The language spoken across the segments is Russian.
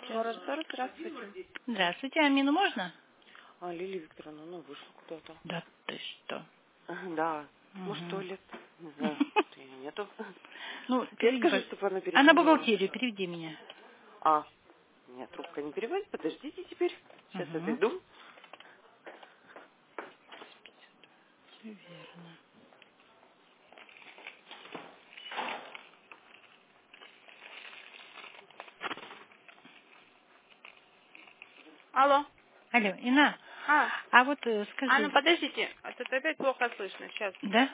Город-сорок, здравствуйте. Здравствуйте, Амину можно? Лилия Викторовна, она вышла куда-то. Да ты что? Да, может, Мгм. туалет, не знаю, ее нету. Ну, Я переведи, скажу, чтобы она а на перезвонила. бухгалтерию переведи меня. Нет, трубка не переводит, подождите теперь. Сейчас Угу. отойду. Все верно. Алло. Алло, Ина, А, а вот ну скажи, подождите, тут опять плохо слышно. Сейчас. да?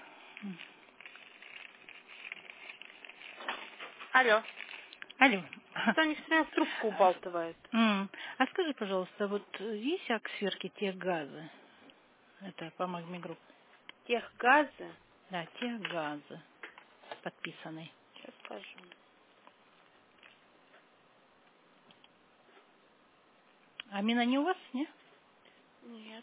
Алло. Алло. Что они все время в трубку убалтывают? А скажи, пожалуйста, вот есть акт сверки тех газы? Это по Магмигрупп. Техгазы? Да, тех газы подписанный. Сейчас скажу. Амина не у вас, не? Нет.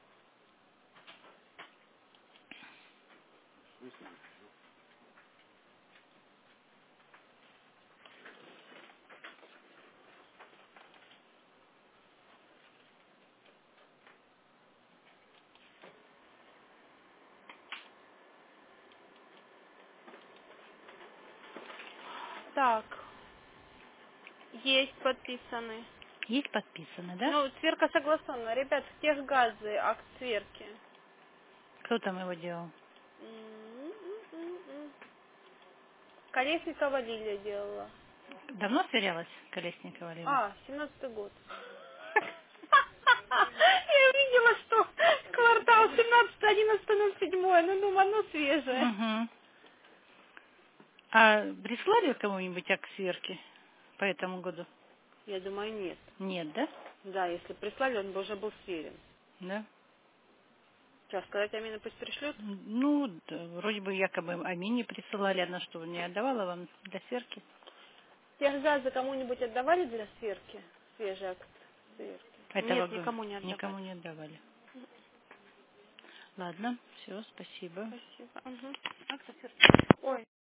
Так, есть подписаны. Есть подписано, да? Ну, сверка согласована. Ребят, техгазы, акт сверки. Кто там его делал? М-м-м-м-м. Колесникова Лилия делала. Давно сверялась Колесникова Лилия? 17-й год. Я увидела, что квартал 17-11-07. Ну, думаю, оно свежее. Угу. А прислали кому-нибудь акт сверки по этому году? Я думаю, нет. Нет, да? Да, если прислали, он бы уже был сверен. Да. Сейчас сказать Амина пусть пришлет. Ну, да, вроде бы якобы Амине присылали, она что, не отдавала вам для сверки? Техгазы кому-нибудь отдавали для сверки? Свежий акт сверки? Этого Нет, года никому не никому отдавали. не отдавали. Ладно, все, спасибо. Спасибо. Угу. Акт сверки. Ой.